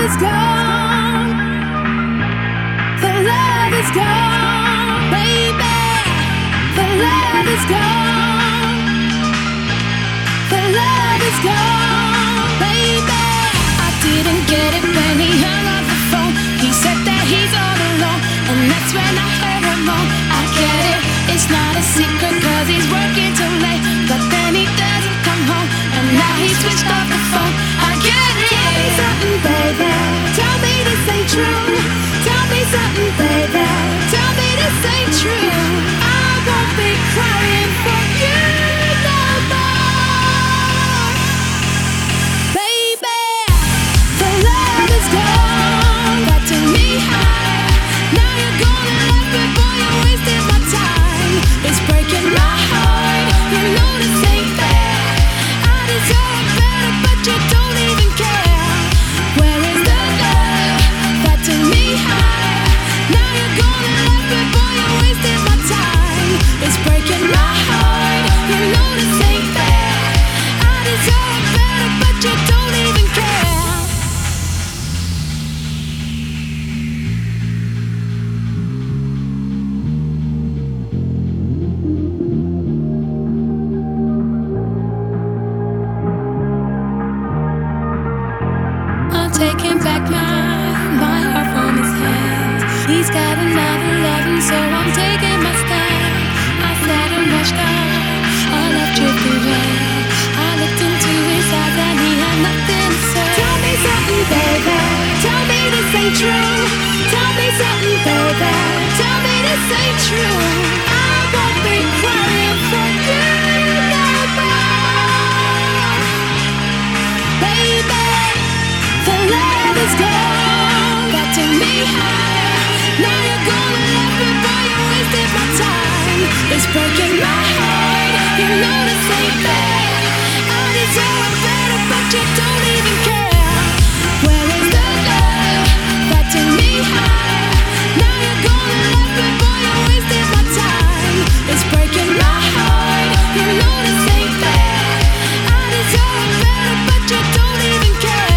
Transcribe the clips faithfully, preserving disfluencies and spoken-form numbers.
is gone. The love is gone, baby. The love is gone. The love is gone, baby. I didn't get it when he hung up the phone. He said that he's all alone, and that's when I heard him wrong. I get it, it's not a secret, cause he's working too late. But then he doesn't come home, and now he switched off the phone. I get it. Tell me something, baby. Tell me this ain't true. Tell me something, baby. Tell me this ain't true. I won't be crying for you no more, baby. The love is gone, got to me high. Now you're gonna left me, boy, you wasted my time. It's breaking my heart, you know this ain't fair. I deserve better, but you don't even care. Where is the love that took me high? Now you're gonna left me, boy, you wasted my time. It's breaking my heart, you know this ain't fair. I deserve better, but you don't even care. I'm taking back my, my heart from his hands. He's got another loving, so I'm taking my stand. I sat and watched our, our love drift away. I looked into his eyes and he had nothing to say. Tell me something, baby. Tell me this ain't true. Tell me something, baby. Tell me this ain't true. I won't be crying for you no more, baby. The love is gone, got to me high. Now you're gonna left me, boy, you wasted my time. It's breaking my heart, you know this ain't fair. I deserve better, but you don't even care. Where is the love that took me high? Now you're gonna left me, boy, you wasted my time. It's breaking my heart, you know this ain't fair. I deserve better, but you don't even care.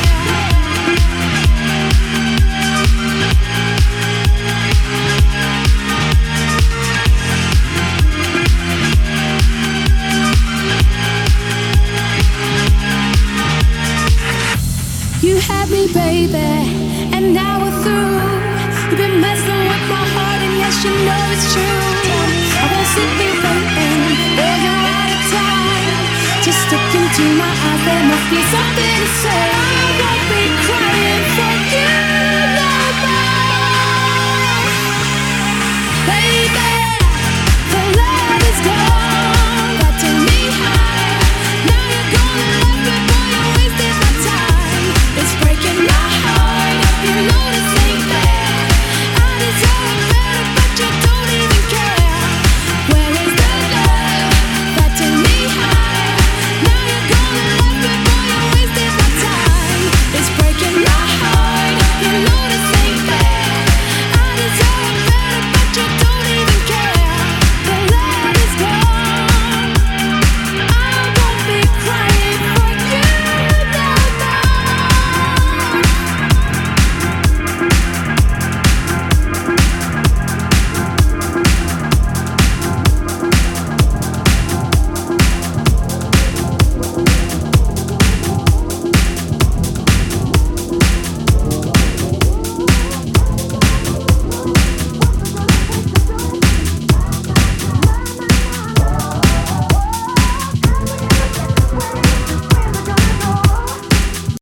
You had me, baby, and now we're through. You've been messing with my heart, and yes, you know it's true. I won't sit here waiting, boy, you're out of time. Just look into my eyes, there must be something to say.